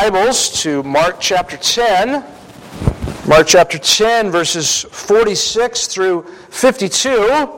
Bibles to Mark chapter 10. Mark chapter 10, verses 46 through 52.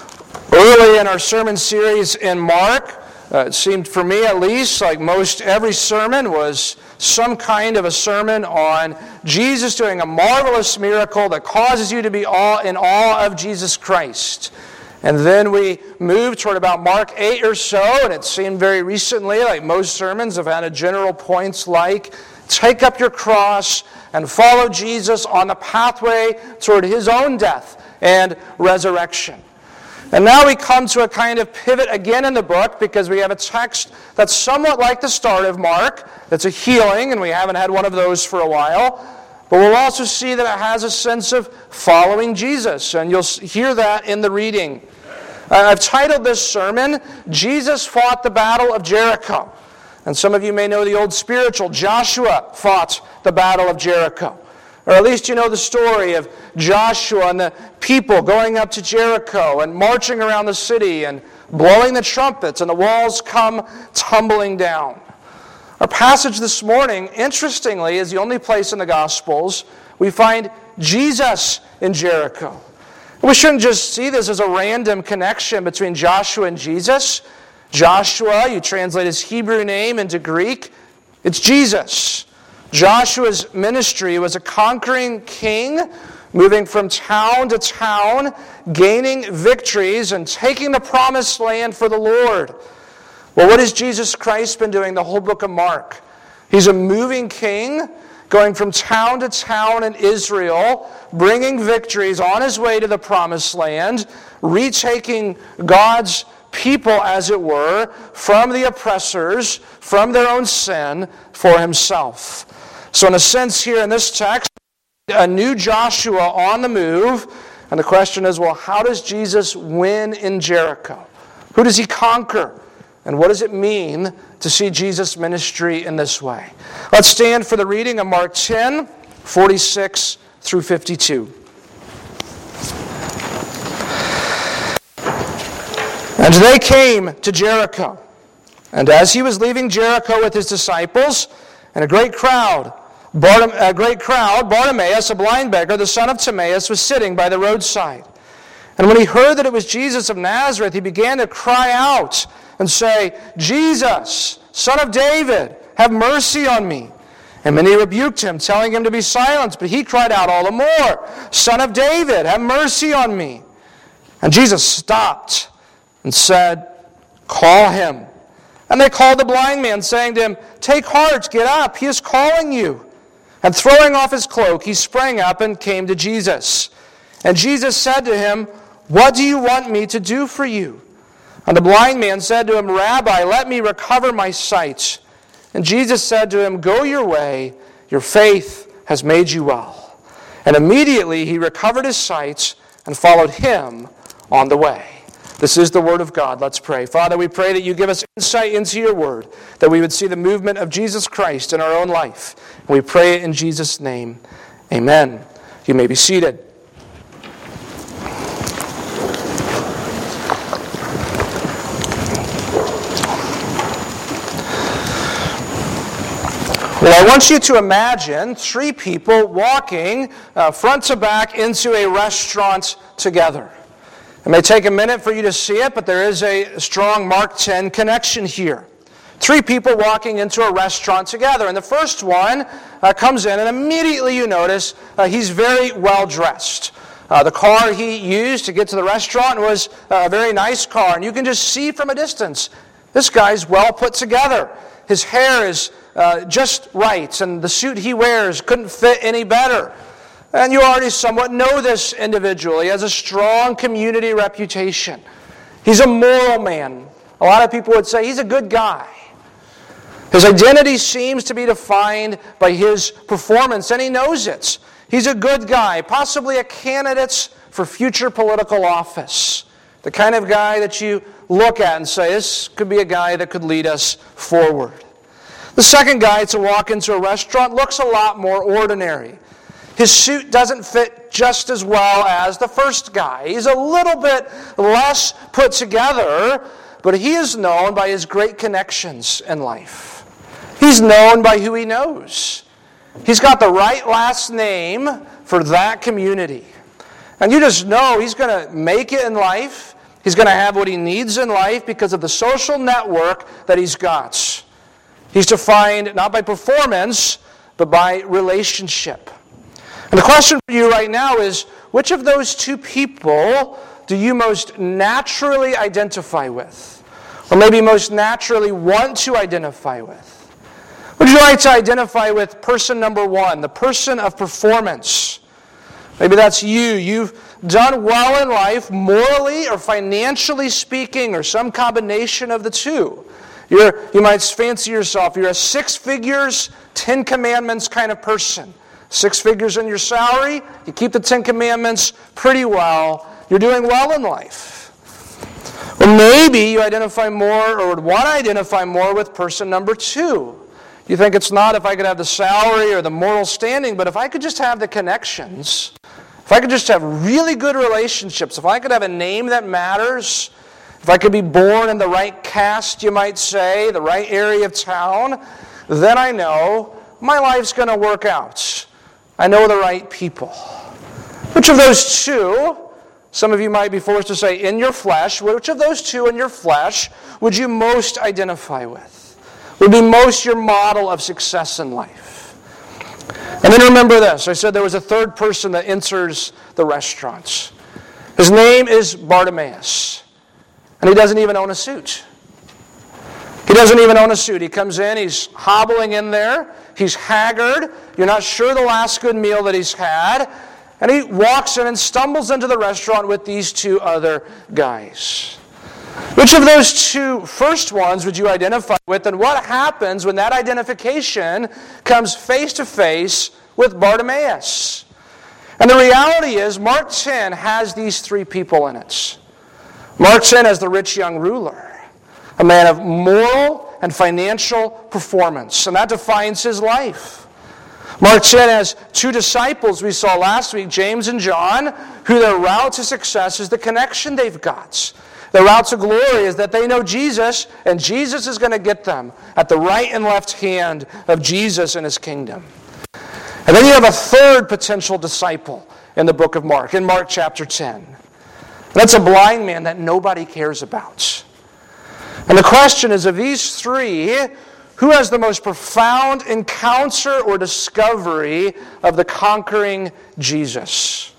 Early in our sermon series in Mark, it seemed for me at least like most every sermon was some kind of a sermon on Jesus doing a marvelous miracle that causes you to be in awe of Jesus Christ. And then we moved toward about Mark 8 or so, and it seemed very recently like most sermons have had a general points like, take up your cross and follow Jesus on the pathway toward His own death and resurrection. And now we come to a kind of pivot again in the book because we have a text that's somewhat like the start of Mark. That's a healing, and we haven't had one of those for a while. But we'll also see that it has a sense of following Jesus, and you'll hear that in the reading. I've titled this sermon, Jesus Fought the Battle of Jericho. And some of you may know the old spiritual, Joshua fought the Battle of Jericho. Or at least you know the story of Joshua and the people going up to Jericho and marching around the city and blowing the trumpets, and the walls come tumbling down. Our passage this morning, interestingly, is the only place in the Gospels we find Jesus in Jericho. We shouldn't just see this as a random connection between Joshua and Jesus. Joshua, you translate his Hebrew name into Greek, it's Jesus. Joshua's ministry was a conquering king, moving from town to town, gaining victories and taking the promised land for the Lord. Well, what has Jesus Christ been doing the whole book of Mark? He's a moving king, going from town to town in Israel, bringing victories on his way to the promised land, retaking God's people, as it were, from the oppressors, from their own sin, for himself. So in a sense here in this text, a new Joshua on the move, and the question is, well, how does Jesus win in Jericho? Who does he conquer? And what does it mean to see Jesus' ministry in this way? Let's stand for the reading of Mark 10, 46 through 52. And they came to Jericho. And as he was leaving Jericho with his disciples, and a great crowd, Bartimaeus, a blind beggar, the son of Timaeus, was sitting by the roadside. And when he heard that it was Jesus of Nazareth, he began to cry out and say, Jesus, Son of David, have mercy on me. And many rebuked him, telling him to be silent. But he cried out all the more, Son of David, have mercy on me. And Jesus stopped and said, call him. And they called the blind man, saying to him, take heart, get up, he is calling you. And throwing off his cloak, he sprang up and came to Jesus. And Jesus said to him, what do you want me to do for you? And the blind man said to him, Rabbi, let me recover my sight. And Jesus said to him, go your way, your faith has made you well. And immediately he recovered his sight and followed him on the way. This is the word of God. Let's pray. Father, we pray that you give us insight into your word, that we would see the movement of Jesus Christ in our own life. And we pray it in Jesus' name. Amen. You may be seated. Well, I want you to imagine three people walking front to back into a restaurant together. It may take a minute for you to see it, but there is a strong Mark 10 connection here. Three people walking into a restaurant together. And the first one comes in, and immediately you notice he's very well dressed. The car he used to get to the restaurant was a very nice car. And you can just see from a distance, this guy's well put together. His hair is just right, and the suit he wears couldn't fit any better. And you already somewhat know this individual. He has a strong community reputation. He's a moral man. A lot of people would say he's a good guy. His identity seems to be defined by his performance, and he knows it. He's a good guy, possibly a candidate for future political office. The kind of guy that you look at and say, this could be a guy that could lead us forward. The second guy to walk into a restaurant looks a lot more ordinary. His suit doesn't fit just as well as the first guy. He's a little bit less put together, but he is known by his great connections in life. He He's known by who he knows. He's got the right last name for that community. And you just know he's going to make it in life. He's going to have what he needs in life because of the social network that he's got. He's defined not by performance, but by relationship. And the question for you right now is, which of those two people do you most naturally identify with? Or maybe most naturally want to identify with? Would you like to identify with person number one, the person of performance? Maybe that's you. You've done well in life, morally or financially speaking, or some combination of the two. You might fancy yourself, you're a 6 figures, 10 commandments kind of person. 6 figures in your salary, you keep the 10 commandments pretty well, you're doing well in life. Or maybe you identify more, or would want to identify more with person number two. You think it's not if I could have the salary or the moral standing, but if I could just have the connections, if I could just have really good relationships, if I could have a name that matters, if I could be born in the right caste, you might say, the right area of town, then I know my life's going to work out. I know the right people. Which of those two, some of you might be forced to say in your flesh, which of those two in your flesh would you most identify with? Would be most your model of success in life? And then remember this. I said there was a third person that enters the restaurants. His name is Bartimaeus. And he doesn't even own a suit. He doesn't even own a suit. He comes in, he's hobbling in there. He's haggard. You're not sure the last good meal that he's had. And he walks in and stumbles into the restaurant with these two other guys. Which of those two first ones would you identify with? And what happens when that identification comes face to face with Bartimaeus? And the reality is, Mark 10 has these three people in it. Mark 10 has the rich young ruler, a man of moral and financial performance, and that defines his life. Mark 10 has two disciples we saw last week, James and John, who their route to success is the connection they've got. Their route to glory is that they know Jesus, and Jesus is going to get them at the right and left hand of Jesus and his kingdom. And then you have a third potential disciple in the book of Mark, in Mark chapter 10. That's a blind man that nobody cares about. And the question is, of these three, who has the most profound encounter or discovery of the conquering Jesus?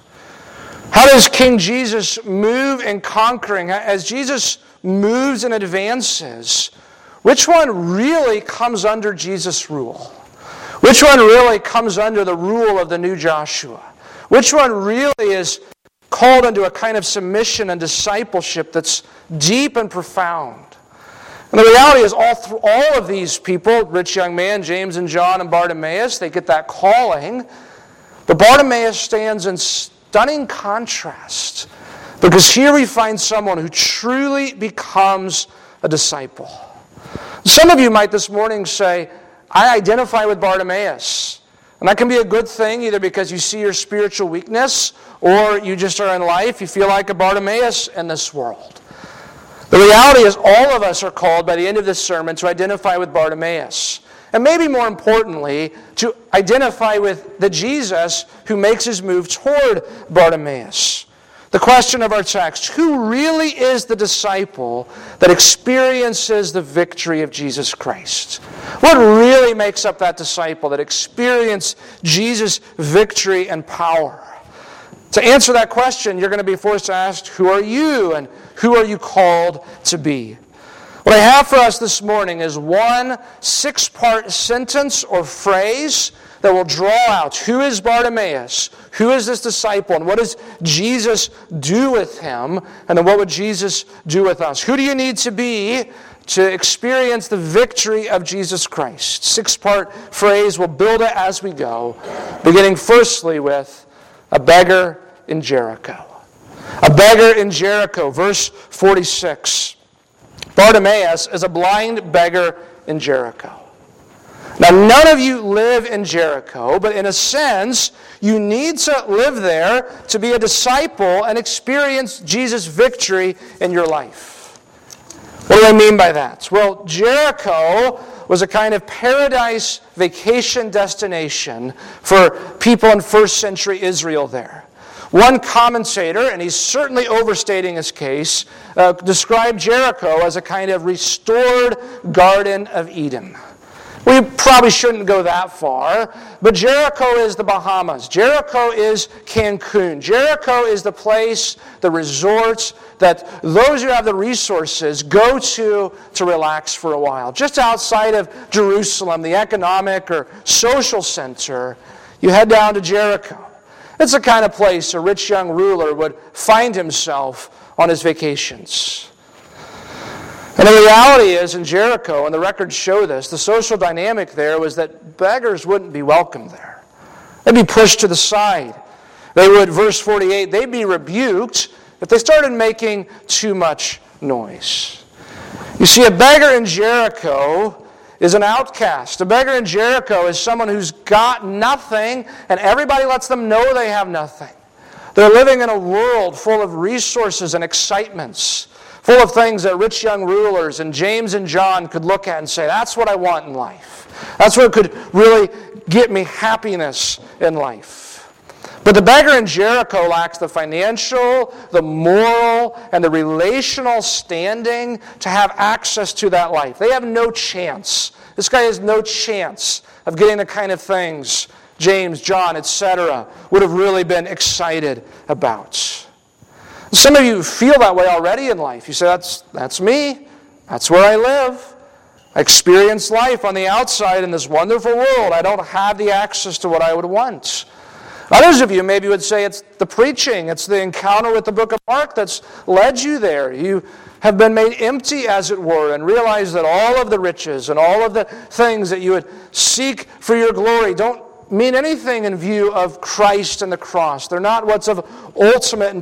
How does King Jesus move in conquering? As Jesus moves and advances, which one really comes under Jesus' rule? Which one really comes under the rule of the new Joshua? Which one really is called into a kind of submission and discipleship that's deep and profound? And the reality is all of these people, rich young man, James and John and Bartimaeus, they get that calling. But Bartimaeus stands in stunning contrast, because here we find someone who truly becomes a disciple. Some of you might this morning say, I identify with Bartimaeus. And that can be a good thing, either because you see your spiritual weakness, or you just are in life, you feel like a Bartimaeus in this world. The reality is all of us are called by the end of this sermon to identify with Bartimaeus. And maybe more importantly, to identify with the Jesus who makes his move toward Bartimaeus. The question of our text, who really is the disciple that experiences the victory of Jesus Christ? What really makes up that disciple that experiences Jesus' victory and power? To answer that question, you're going to be forced to ask, who are you and who are you called to be? What I have for us this morning is one 6-part sentence or phrase that will draw out who is Bartimaeus, who is this disciple, and what does Jesus do with him, and then what would Jesus do with us? Who do you need to be to experience the victory of Jesus Christ? 6-part phrase, we'll build it as we go, beginning firstly with a beggar in Jericho. A beggar in Jericho, verse 46. Bartimaeus is a blind beggar in Jericho. Now, none of you live in Jericho, but in a sense, you need to live there to be a disciple and experience Jesus' victory in your life. What do I mean by that? Well, Jericho was a kind of paradise vacation destination for people in first century Israel there. One commentator, and he's certainly overstating his case, described Jericho as a kind of restored Garden of Eden. We probably shouldn't go that far, but Jericho is the Bahamas. Jericho is Cancun. Jericho is the place, the resort that those who have the resources go to relax for a while. Just outside of Jerusalem, the economic or social center, you head down to Jericho. It's the kind of place a rich young ruler would find himself on his vacations. And the reality is, in Jericho, and the records show this, the social dynamic there was that beggars wouldn't be welcome there. They'd be pushed to the side. They would, verse 48, they'd be rebuked if they started making too much noise. You see, a beggar in Jericho is an outcast. A beggar in Jericho is someone who's got nothing, and everybody lets them know they have nothing. They're living in a world full of resources and excitements, full of things that rich young rulers and James and John could look at and say, that's what I want in life. That's what could really get me happiness in life. But the beggar in Jericho lacks the financial, the moral, and the relational standing to have access to that life. They have no chance. This guy has no chance of getting the kind of things James, John, etc. would have really been excited about. Some of you feel that way already in life. You say, that's me. That's where I live. I experience life on the outside in this wonderful world. I don't have the access to what I would want. Others of you maybe would say it's the preaching, it's the encounter with the book of Mark that's led you there. You have been made empty, as it were, and realize that all of the riches and all of the things that you would seek for your glory don't mean anything in view of Christ and the cross. They're not what's of ultimate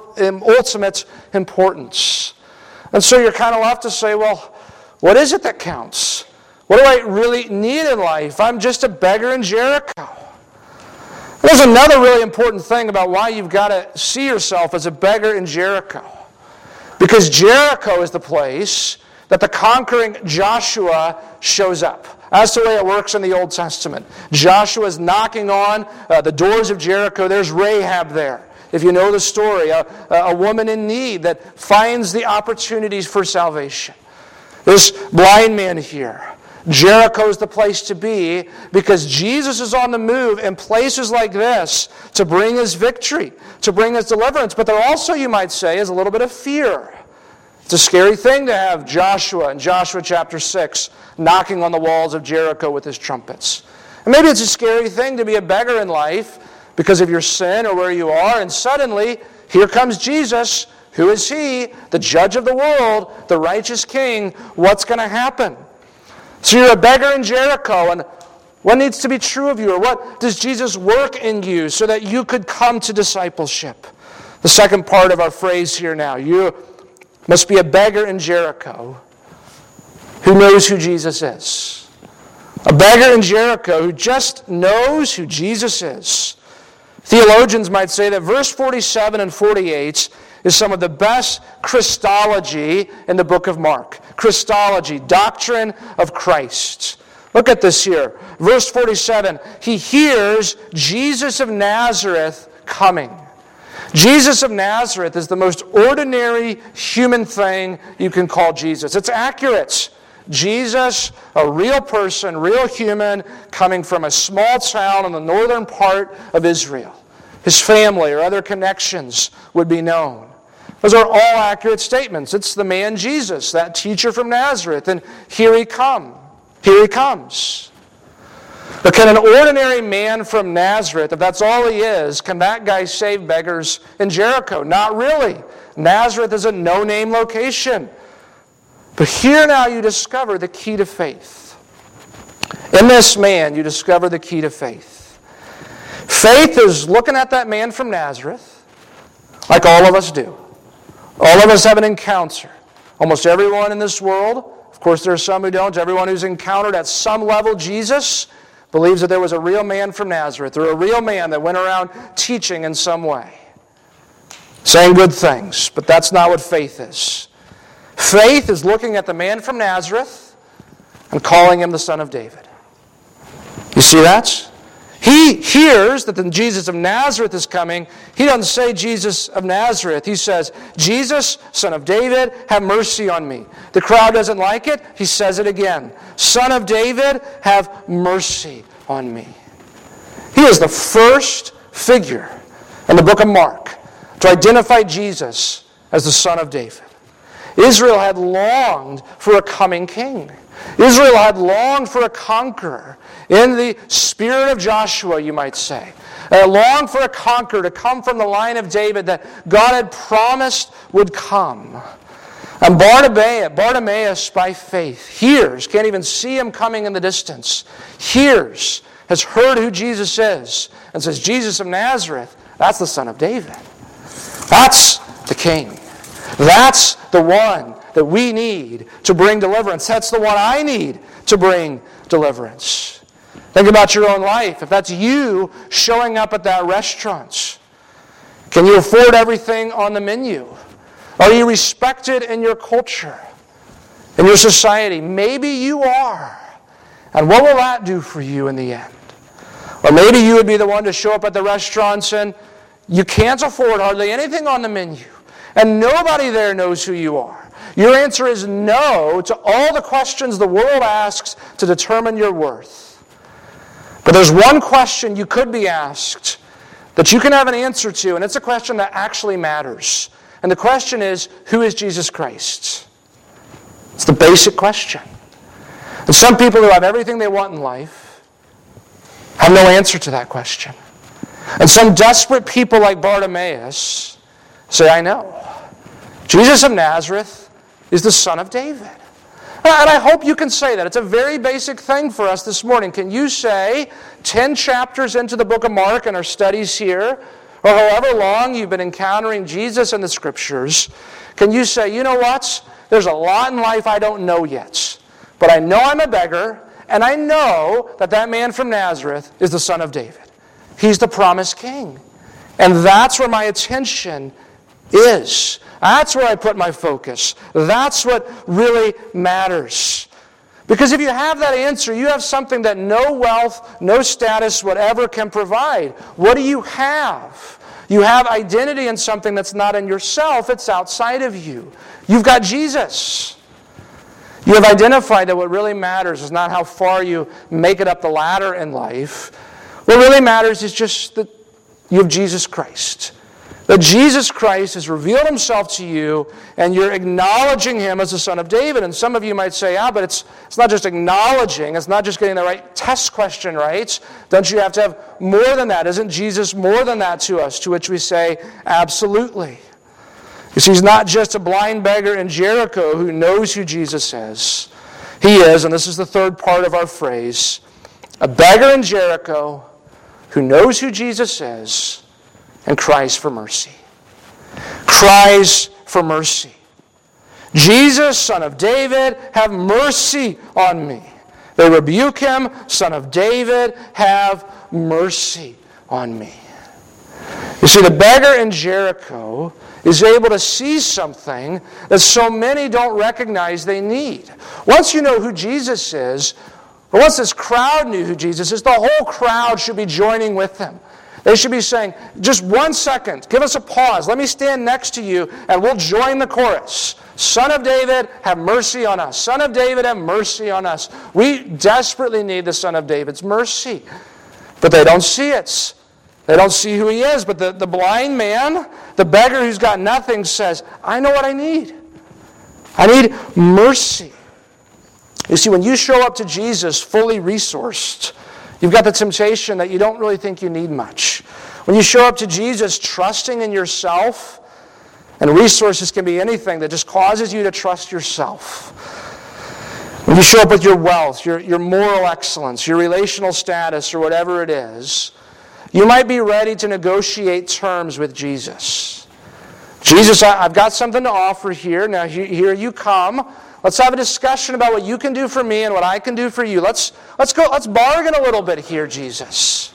importance. And so you're kind of left to say, well, what is it that counts? What do I really need in life? I'm just a beggar in Jericho. There's another really important thing about why you've got to see yourself as a beggar in Jericho. Because Jericho is the place that the conquering Joshua shows up. That's the way it works in the Old Testament. Joshua is knocking on the doors of Jericho. There's Rahab there. If you know the story, a woman in need that finds the opportunities for salvation. This blind man here. Jericho is the place to be because Jesus is on the move in places like this to bring His victory, to bring His deliverance. But there also, you might say, is a little bit of fear. It's a scary thing to have Joshua in Joshua chapter 6 knocking on the walls of Jericho with his trumpets. And maybe it's a scary thing to be a beggar in life because of your sin or where you are, and suddenly, here comes Jesus. Who is He? The judge of the world, the righteous King. What's going to happen? So you're a beggar in Jericho, and what needs to be true of you? Or what does Jesus work in you so that you could come to discipleship? The second part of our phrase here now. You must be a beggar in Jericho who knows who Jesus is. A beggar in Jericho who just knows who Jesus is. Theologians might say that verse 47 and 48 is some of the best Christology in the book of Mark. Christology, doctrine of Christ. Look at this here. Verse 47, he hears Jesus of Nazareth coming. Jesus of Nazareth is the most ordinary human thing you can call Jesus. It's accurate. Jesus, a real person, real human, coming from a small town in the northern part of Israel. His family or other connections would be known. Those are all accurate statements. It's the man Jesus, that teacher from Nazareth, and here he comes. Here he comes. But can an ordinary man from Nazareth, if that's all he is, can that guy save beggars in Jericho? Not really. Nazareth is a no-name location. But here now you discover the key to faith. In this man, you discover the key to faith. Faith is looking at that man from Nazareth, like all of us do. All of us have an encounter. Almost everyone in this world, of course there are some who don't, everyone who's encountered at some level Jesus believes that there was a real man from Nazareth, or a real man that went around teaching in some way, saying good things. But that's not what faith is. Faith is looking at the man from Nazareth and calling him the Son of David. You see that? He hears that the Jesus of Nazareth is coming. He doesn't say Jesus of Nazareth. He says, Jesus, Son of David, have mercy on me. The crowd doesn't like it. He says it again. Son of David, have mercy on me. He is the first figure in the book of Mark to identify Jesus as the Son of David. Israel had longed for a coming king. Israel had longed for a conqueror. In the spirit of Joshua, you might say. Longed for a conqueror to come from the line of David that God had promised would come. And Bartimaeus, by faith, hears, can't even see him coming in the distance, hears, has heard who Jesus is, and says, Jesus of Nazareth, that's the Son of David. That's the King. That's the one that we need to bring deliverance. That's the one I need to bring deliverance. Think about your own life. If that's you showing up at that restaurant, can you afford everything on the menu? Are you respected in your culture, in your society? Maybe you are. And what will that do for you in the end? Or maybe you would be the one to show up at the restaurants and you can't afford hardly anything on the menu. And nobody there knows who you are. Your answer is no to all the questions the world asks to determine your worth. But there's one question you could be asked that you can have an answer to, and it's a question that actually matters. And the question is, who is Jesus Christ? It's the basic question. And some people who have everything they want in life have no answer to that question. And some desperate people like Bartimaeus say, I know. Jesus of Nazareth is the Son of David. And I hope you can say that. It's a very basic thing for us this morning. Can you say, 10 chapters into the book of Mark and our studies here, or however long you've been encountering Jesus in the Scriptures, can you say, you know what? There's a lot in life I don't know yet. But I know I'm a beggar, and I know that that man from Nazareth is the Son of David. He's the promised King. And that's where my attention is. That's where I put my focus. That's what really matters. Because if you have that answer, you have something that no wealth, no status, whatever can provide. What do you have? You have identity in something that's not in yourself, it's outside of you. You've got Jesus. You have identified that what really matters is not how far you make it up the ladder in life. What really matters is just that you have Jesus Christ. That Jesus Christ has revealed Himself to you, and you're acknowledging Him as the Son of David. And some of you might say, but it's not just acknowledging, it's not just getting the right test question right. Don't you have to have more than that? Isn't Jesus more than that to us? To which we say, absolutely. You see, He's not just a blind beggar in Jericho who knows who Jesus is. He is, and this is the third part of our phrase, a beggar in Jericho who knows who Jesus is and cries for mercy. Cries for mercy. Jesus, Son of David, have mercy on me. They rebuke Him, Son of David, have mercy on me. You see, the beggar in Jericho is able to see something that so many don't recognize they need. Once you know who Jesus is, or once this crowd knew who Jesus is, the whole crowd should be joining with Him. They should be saying, just 1 second, give us a pause. Let me stand next to you and we'll join the chorus. Son of David, have mercy on us. Son of David, have mercy on us. We desperately need the Son of David's mercy. But they don't see it. They don't see who He is. But the blind man, the beggar who's got nothing, says, I know what I need. I need mercy. You see, when you show up to Jesus fully resourced, you've got the temptation that you don't really think you need much. When you show up to Jesus trusting in yourself, and resources can be anything that just causes you to trust yourself. When you show up with your wealth, your moral excellence, your relational status, or whatever it is, you might be ready to negotiate terms with Jesus. Jesus, I've got something to offer here. Now here you come. Let's have a discussion about what you can do for me and what I can do for you. Let's bargain a little bit here, Jesus.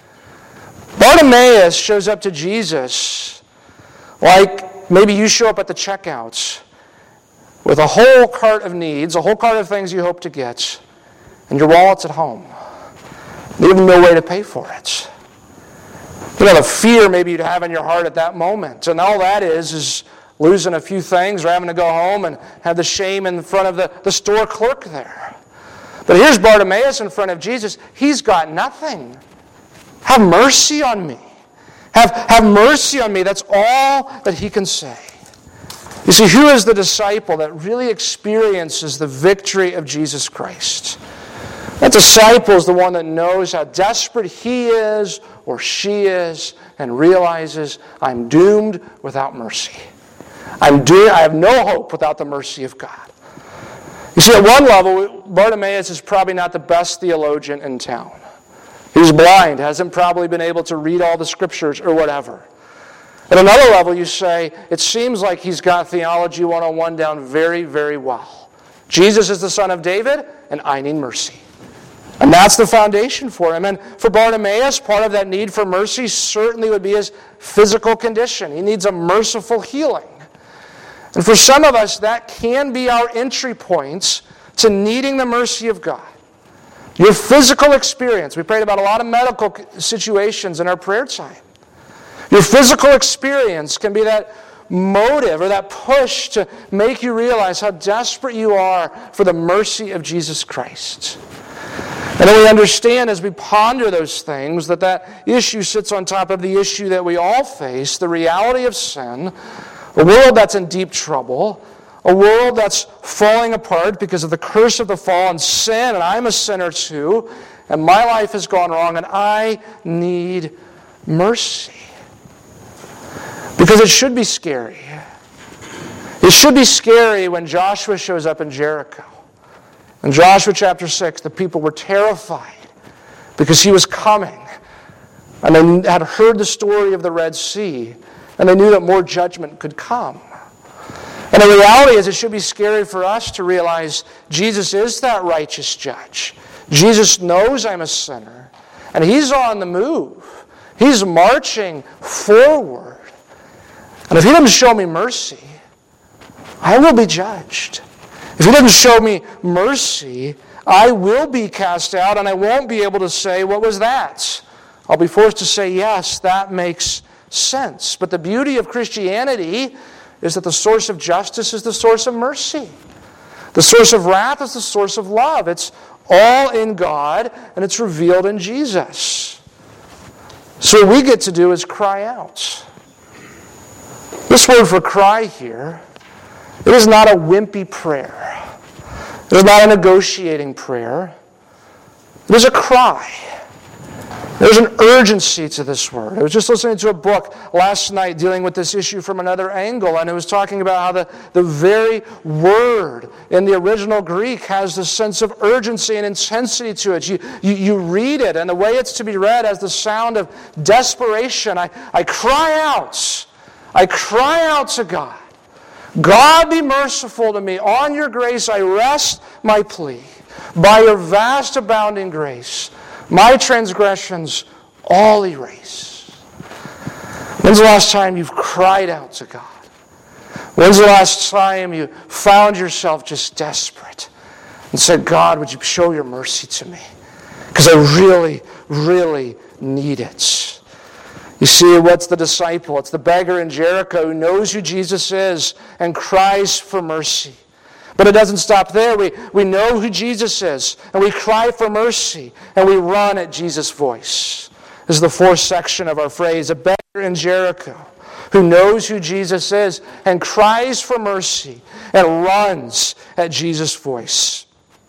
Bartimaeus shows up to Jesus like maybe you show up at the checkout with a whole cart of needs, a whole cart of things you hope to get. and your wallet's at home. You have no way to pay for it. The fear maybe you'd have in your heart at that moment. And all that is losing a few things or having to go home and have the shame in front of the store clerk there. But here's Bartimaeus in front of Jesus. He's got nothing. Have mercy on me. Have mercy on me. That's all that he can say. You see, who is the disciple that really experiences the victory of Jesus Christ? That disciple is the one that knows how desperate he is or she is and realizes, I'm doomed without mercy. I have no hope without the mercy of God. You see, at one level, Bartimaeus is probably not the best theologian in town. He's blind, hasn't probably been able to read all the scriptures or whatever. At another level, you say, it seems like he's got Theology 101 down very, very well. Jesus is the Son of David, and I need mercy. And that's the foundation for him. And for Bartimaeus, part of that need for mercy certainly would be his physical condition. He needs a merciful healing. And for some of us, that can be our entry points to needing the mercy of God. Your physical experience. We prayed about a lot of medical situations in our prayer time. Your physical experience can be that motive or that push to make you realize how desperate you are for the mercy of Jesus Christ. And then we understand as we ponder those things that issue sits on top of the issue that we all face, the reality of sin, a world that's in deep trouble, a world that's falling apart because of the curse of the fall and sin, and I'm a sinner too, and my life has gone wrong, and I need mercy. Because it should be scary. It should be scary when Joshua shows up in Jericho. In Joshua chapter 6, the people were terrified because he was coming. And they had heard the story of the Red Sea, and they knew that more judgment could come. And the reality is, it should be scary for us to realize Jesus is that righteous judge. Jesus knows I'm a sinner, and he's on the move. He's marching forward. And if he doesn't show me mercy, I will be judged. If he doesn't show me mercy, I will be cast out, and I won't be able to say, what was that? I'll be forced to say, yes, that makes sense. But the beauty of Christianity is that the source of justice is the source of mercy. The source of wrath is the source of love. It's all in God, and it's revealed in Jesus. So what we get to do is cry out. This word for cry here, it is not a wimpy prayer. It is not a negotiating prayer. It is a cry. There's an urgency to this word. I was just listening to a book last night dealing with this issue from another angle, and it was talking about how the very word in the original Greek has this sense of urgency and intensity to it. You read it, and the way it's to be read has the sound of desperation. I cry out. I cry out to God. God, be merciful to me. On your grace I rest my plea. By your vast abounding grace, my transgressions all erase. When's the last time you've cried out to God? When's the last time you found yourself just desperate and said, God, would you show your mercy to me? Because I really, really need it. You see, what's the disciple? It's the beggar in Jericho who knows who Jesus is and cries for mercy. But it doesn't stop there. We know who Jesus is, and we cry for mercy, and we run at Jesus' voice. This is the fourth section of our phrase, a beggar in Jericho who knows who Jesus is and cries for mercy and runs at Jesus' voice.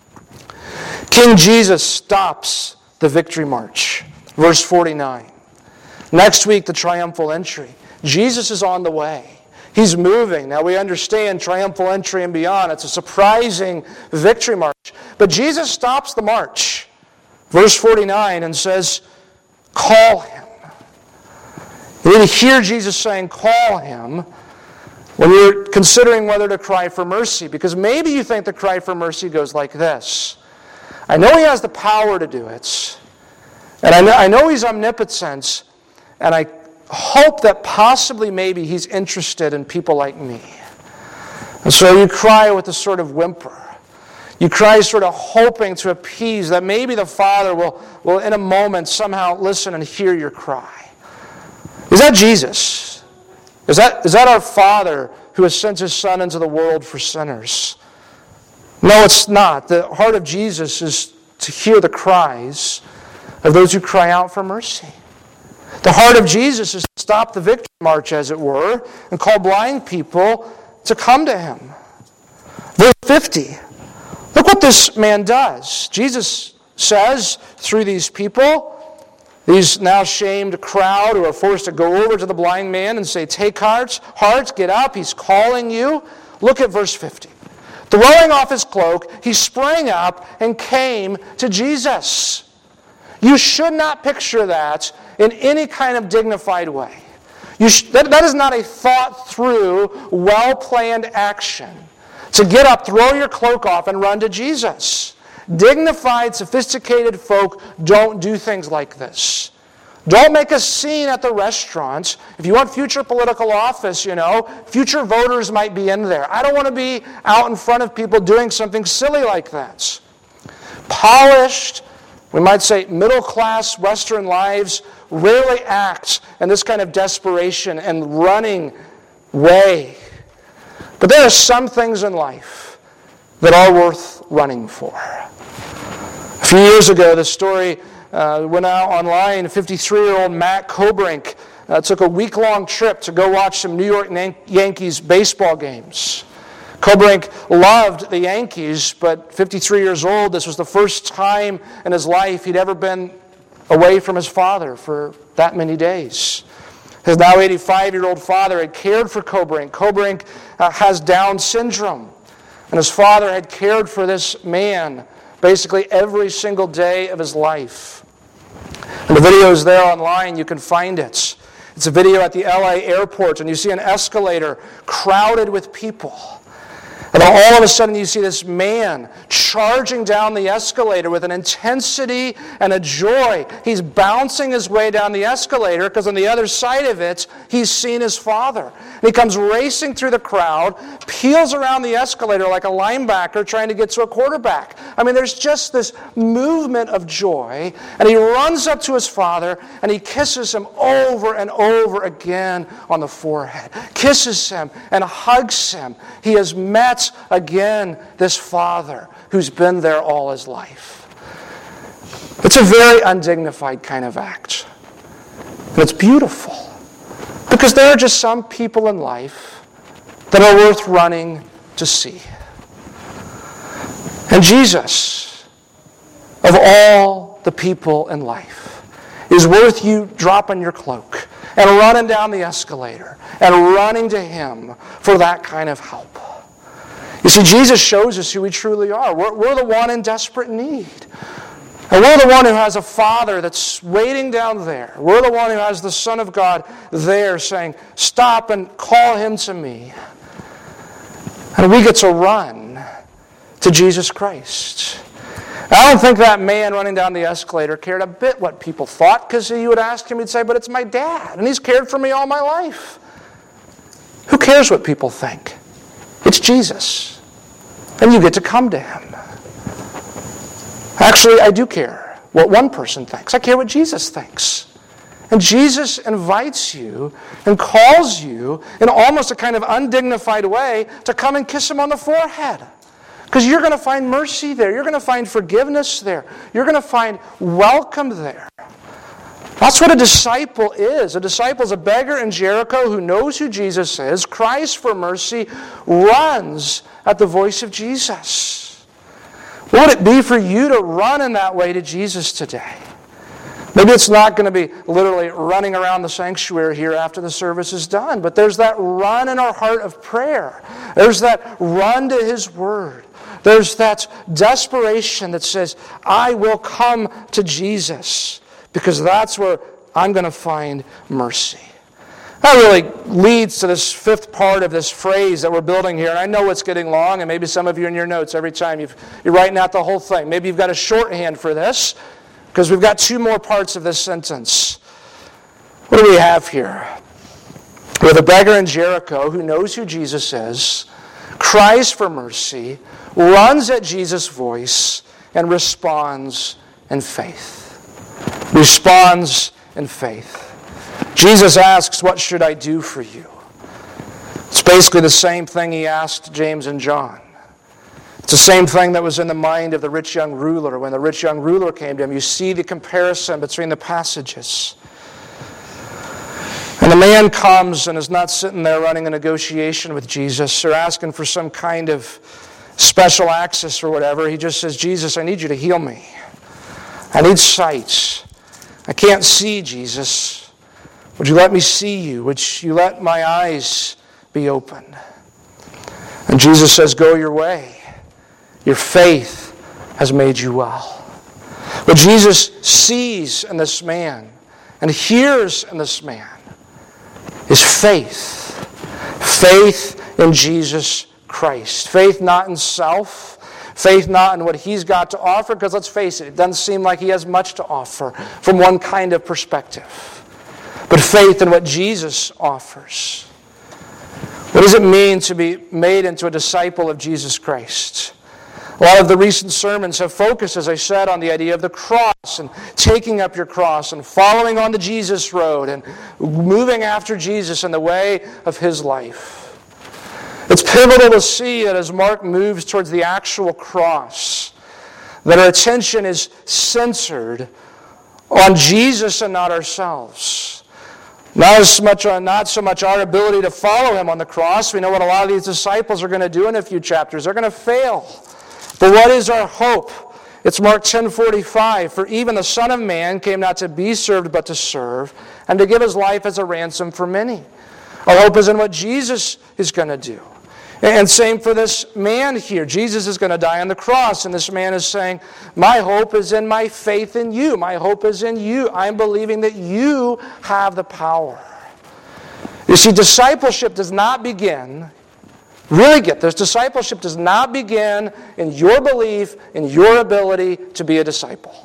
King Jesus stops the victory march. Verse 49. Next week, the triumphal entry. Jesus is on the way. He's moving. Now we understand triumphal entry and beyond. It's a surprising victory march. But Jesus stops the march. Verse 49 and says, call him. You need to hear Jesus saying, call him, when you're considering whether to cry for mercy. Because maybe you think the cry for mercy goes like this. I know he has the power to do it. And I know he's omnipotent. And I hope that possibly maybe he's interested in people like me. And so you cry with a sort of whimper. You cry sort of hoping to appease, that maybe the Father will in a moment somehow listen and hear your cry. Is that Jesus? Is that our Father who has sent His Son into the world for sinners? No, it's not. The heart of Jesus is to hear the cries of those who cry out for mercy. The heart of Jesus is to stop the victory march, as it were, and call blind people to come to Him. Verse 50. Look what this man does. Jesus says through these people, these now shamed crowd who are forced to go over to the blind man and say, "Take heart, get up, He's calling you." Look at verse 50. Throwing off his cloak, he sprang up and came to Jesus. You should not picture that in any kind of dignified way. That is not a thought-through, well-planned action. To get up, throw your cloak off, and run to Jesus. Dignified, sophisticated folk don't do things like this. Don't make a scene at the restaurant. If you want future political office, future voters might be in there. I don't want to be out in front of people doing something silly like that. Polished, we might say middle-class Western lives rarely act in this kind of desperation and running way. But there are some things in life that are worth running for. A few years ago, the story went out online. 53-year-old Matt Kobrink took a week-long trip to go watch some New York Yankees baseball games. Kobrink loved the Yankees, but 53 years old, this was the first time in his life he'd ever been away from his father for that many days. His now 85-year-old father had cared for Kobrink. Kobrink has Down syndrome, and his father had cared for this man basically every single day of his life. And the video is there online. You can find it. It's a video at the LA airport, and you see an escalator crowded with people. And then all of a sudden you see this man charging down the escalator with an intensity and a joy. He's bouncing his way down the escalator because on the other side of it, he's seen his father. And he comes racing through the crowd, peels around the escalator like a linebacker trying to get to a quarterback. I mean, there's just this movement of joy. And he runs up to his father and he kisses him over and over again on the forehead. Kisses him and hugs him. He has met again this father who's been there all his life. It's a very undignified kind of act. And it's beautiful. Because there are just some people in life that are worth running to see. And Jesus, of all the people in life, is worth you dropping your cloak and running down the escalator and running to Him for that kind of help. You see, Jesus shows us who we truly are. We're the one in desperate need. And we're the one who has a Father that's waiting down there. We're the one who has the Son of God there saying, "Stop and call Him to me." And we get to run to Jesus Christ. I don't think that man running down the escalator cared a bit what people thought, because you would ask him, he'd say, "But it's my dad, and he's cared for me all my life." Who cares what people think? It's Jesus. And you get to come to Him. Actually, I do care what one person thinks. I care what Jesus thinks. And Jesus invites you and calls you in almost a kind of undignified way to come and kiss Him on the forehead. Because you're going to find mercy there. You're going to find forgiveness there. You're going to find welcome there. That's what a disciple is. A disciple is a beggar in Jericho who knows who Jesus is, cries for mercy, runs at the voice of Jesus. What would it be for you to run in that way to Jesus today? Maybe it's not going to be literally running around the sanctuary here after the service is done, but there's that run in our heart of prayer. There's that run to His Word. There's that desperation that says, "I will come to Jesus," because that's where I'm going to find mercy. That really leads to this fifth part of this phrase that we're building here. And I know it's getting long, and maybe some of you in your notes, every time you're writing out the whole thing. Maybe you've got a shorthand for this, because we've got two more parts of this sentence. What do we have here? We have a beggar in Jericho who knows who Jesus is, cries for mercy, runs at Jesus' voice, and responds in faith. Responds in faith. Jesus asks, "What should I do for you?" It's basically the same thing he asked James and John. It's the same thing that was in the mind of the rich young ruler. When the rich young ruler came to him, you see the comparison between the passages. And the man comes and is not sitting there running a negotiation with Jesus or asking for some kind of special access or whatever. He just says, "Jesus, I need you to heal me. I need sight. I can't see, Jesus. Would you let me see you? Would you let my eyes be open?" And Jesus says, "Go your way. Your faith has made you well." What Jesus sees in this man and hears in this man is faith. Faith in Jesus Christ. Faith not in self. Faith not in what he's got to offer, because let's face it, it doesn't seem like he has much to offer from one kind of perspective. But faith in what Jesus offers. What does it mean to be made into a disciple of Jesus Christ? A lot of the recent sermons have focused, as I said, on the idea of the cross and taking up your cross and following on the Jesus road and moving after Jesus in the way of his life. It's pivotal to see that as Mark moves towards the actual cross, that our attention is centered on Jesus and not ourselves. Not so much our ability to follow him on the cross. We know what a lot of these disciples are going to do in a few chapters. They're going to fail. But what is our hope? It's Mark 10:45. "For even the Son of Man came not to be served, but to serve, and to give his life as a ransom for many." Our hope is in what Jesus is going to do. And same for this man here. Jesus is going to die on the cross, and this man is saying, "My hope is in my faith in you. My hope is in you. I'm believing that you have the power." You see, discipleship does not begin, really get this, discipleship does not begin in your belief, in your ability to be a disciple.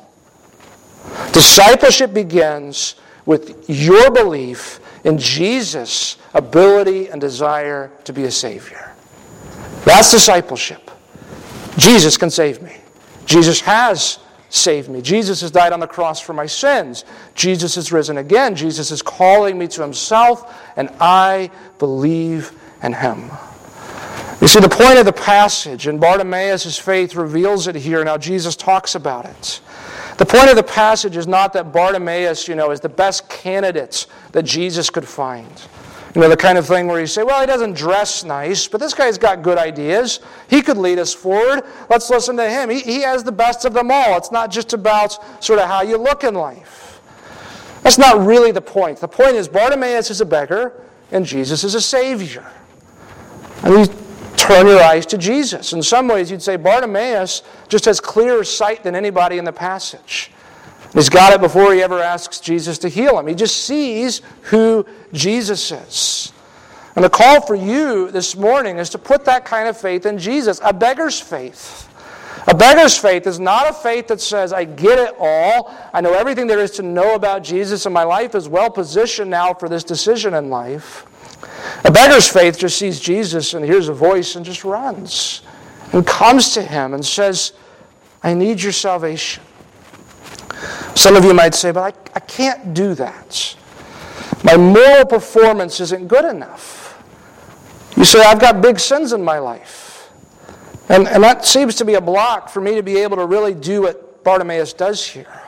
Discipleship begins with your belief in Jesus' ability and desire to be a Savior. That's discipleship. Jesus can save me. Jesus has saved me. Jesus has died on the cross for my sins. Jesus has risen again. Jesus is calling me to himself, and I believe in him. You see, the point of the passage, and Bartimaeus' faith reveals it here, now Jesus talks about it. The point of the passage is not that Bartimaeus, is the best candidate that Jesus could find. The kind of thing where you say, well, he doesn't dress nice, but this guy's got good ideas. He could lead us forward. Let's listen to him. He has the best of them all. It's not just about sort of how you look in life. That's not really the point. The point is Bartimaeus is a beggar and Jesus is a Savior. And you turn your eyes to Jesus. In some ways, you'd say Bartimaeus just has clearer sight than anybody in the passage. He's got it before he ever asks Jesus to heal him. He just sees who Jesus is. And the call for you this morning is to put that kind of faith in Jesus, a beggar's faith. A beggar's faith is not a faith that says, I get it all, I know everything there is to know about Jesus, and my life is well positioned now for this decision in life. A beggar's faith just sees Jesus and hears a voice and just runs and comes to him and says, I need your salvation. Some of you might say, but I can't do that. My moral performance isn't good enough. You say, I've got big sins in my life. And that seems to be a block for me to be able to really do what Bartimaeus does here.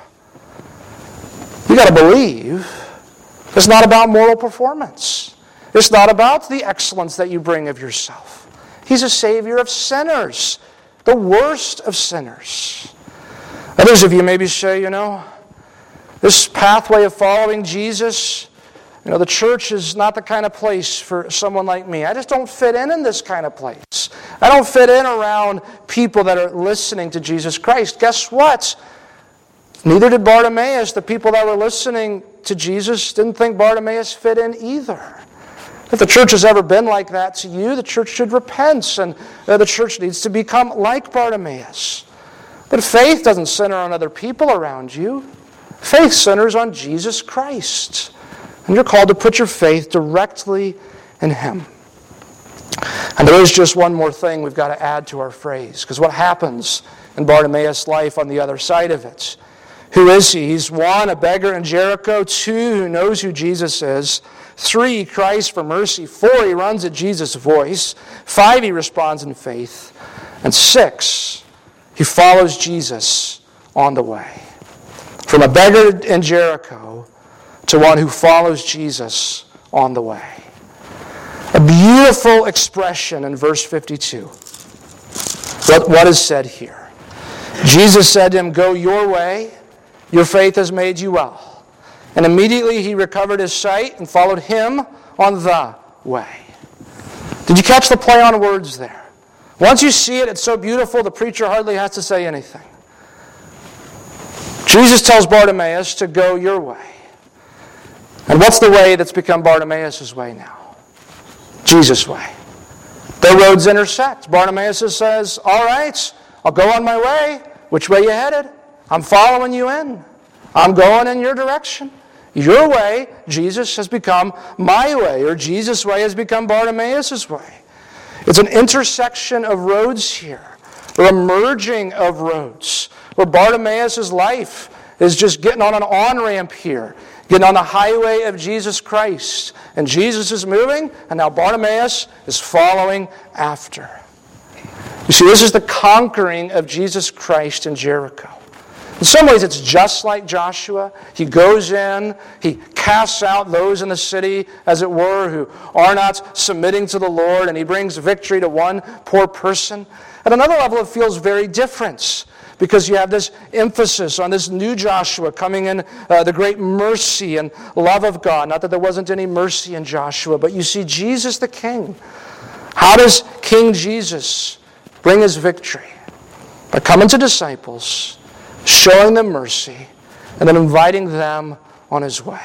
You've got to believe. It's not about moral performance. It's not about the excellence that you bring of yourself. He's a Savior of sinners, the worst of sinners. Others of you maybe say, this pathway of following Jesus, the church is not the kind of place for someone like me. I just don't fit in this kind of place. I don't fit in around people that are listening to Jesus Christ. Guess what? Neither did Bartimaeus. The people that were listening to Jesus didn't think Bartimaeus fit in either. If the church has ever been like that to you, the church should repent, and the church needs to become like Bartimaeus. But faith doesn't center on other people around you. Faith centers on Jesus Christ. And you're called to put your faith directly in him. And there is just one more thing we've got to add to our phrase, because what happens in Bartimaeus' life on the other side of it? Who is he? He's 1, a beggar in Jericho. 2, who knows who Jesus is. 3, he cries for mercy. 4, he runs at Jesus' voice. 5, he responds in faith. And 6, he follows Jesus on the way. From a beggar in Jericho to one who follows Jesus on the way. A beautiful expression in verse 52. What is said here? Jesus said to him, "Go your way. Your faith has made you well." And immediately he recovered his sight and followed him on the way. Did you catch the play on words there? Once you see it, it's so beautiful, the preacher hardly has to say anything. Jesus tells Bartimaeus to go your way. And what's the way that's become Bartimaeus' way now? Jesus' way. The roads intersect. Bartimaeus says, "All right, I'll go on my way. Which way you headed? I'm following you in. I'm going in your direction. Your way, Jesus, has become my way," or Jesus' way has become Bartimaeus' way. It's an intersection of roads here, or a merging of roads, where Bartimaeus' life is just getting on an on-ramp here, getting on the highway of Jesus Christ. And Jesus is moving, and now Bartimaeus is following after. You see, this is the conquering of Jesus Christ in Jericho. In some ways, it's just like Joshua. He goes in, he casts out those in the city, as it were, who are not submitting to the Lord, and he brings victory to one poor person. At another level, it feels very different, because you have this emphasis on this new Joshua coming in the great mercy and love of God. Not that there wasn't any mercy in Joshua, but you see Jesus the King. How does King Jesus bring his victory? By coming to disciples, showing them mercy, and then inviting them on his way.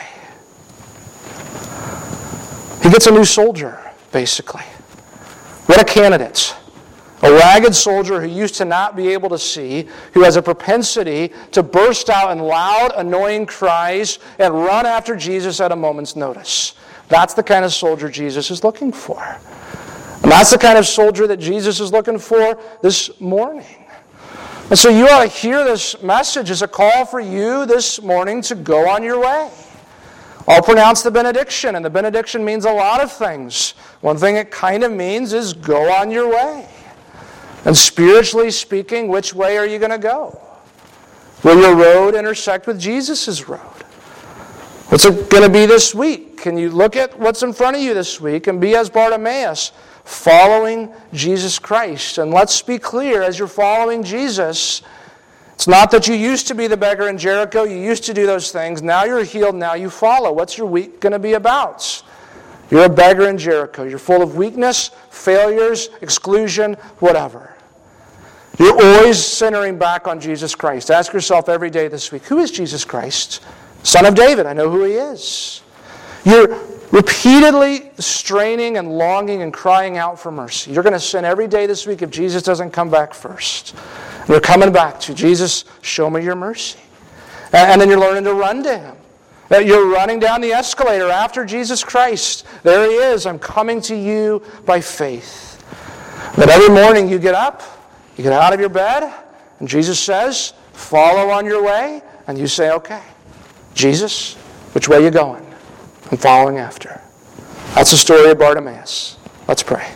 He gets a new soldier, basically. What a candidate. A ragged soldier who used to not be able to see, who has a propensity to burst out in loud, annoying cries and run after Jesus at a moment's notice. That's the kind of soldier Jesus is looking for. And that's the kind of soldier that Jesus is looking for this morning. And so you ought to hear this message as a call for you this morning to go on your way. I'll pronounce the benediction, and the benediction means a lot of things. One thing it kind of means is go on your way. And spiritually speaking, which way are you going to go? Will your road intersect with Jesus' road? What's it going to be this week? Can you look at what's in front of you this week and be as Bartimaeus, following Jesus Christ? And let's be clear, as you're following Jesus, it's not that you used to be the beggar in Jericho, you used to do those things, now you're healed, now you follow. What's your week going to be about? You're a beggar in Jericho. You're full of weakness, failures, exclusion, whatever. You're always centering back on Jesus Christ. Ask yourself every day this week, who is Jesus Christ? Son of David, I know who he is. You're repeatedly straining and longing and crying out for mercy. You're going to sin every day this week if Jesus doesn't come back first. And you're coming back to Jesus, show me your mercy. And then you're learning to run to him. You're running down the escalator after Jesus Christ. There he is. I'm coming to you by faith. That every morning you get up, you get out of your bed, and Jesus says, follow on your way, and you say, okay, Jesus, which way are you going? I'm following after. That's the story of Bartimaeus. Let's pray.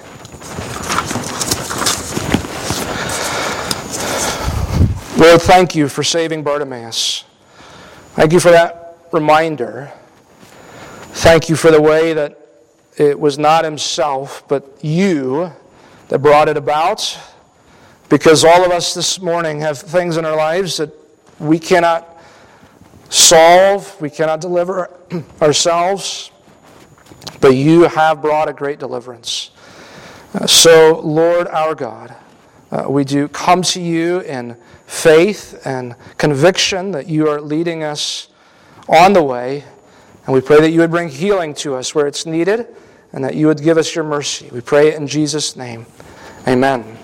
Lord, thank you for saving Bartimaeus. Thank you for that reminder. Thank you for the way that it was not himself, but you that brought it about. Because all of us this morning have things in our lives that we cannot solve, we cannot deliver ourselves, but you have brought a great deliverance. So, Lord our God, we do come to you in faith and conviction that you are leading us on the way, and we pray that you would bring healing to us where it's needed, and that you would give us your mercy. We pray it in Jesus' name. Amen.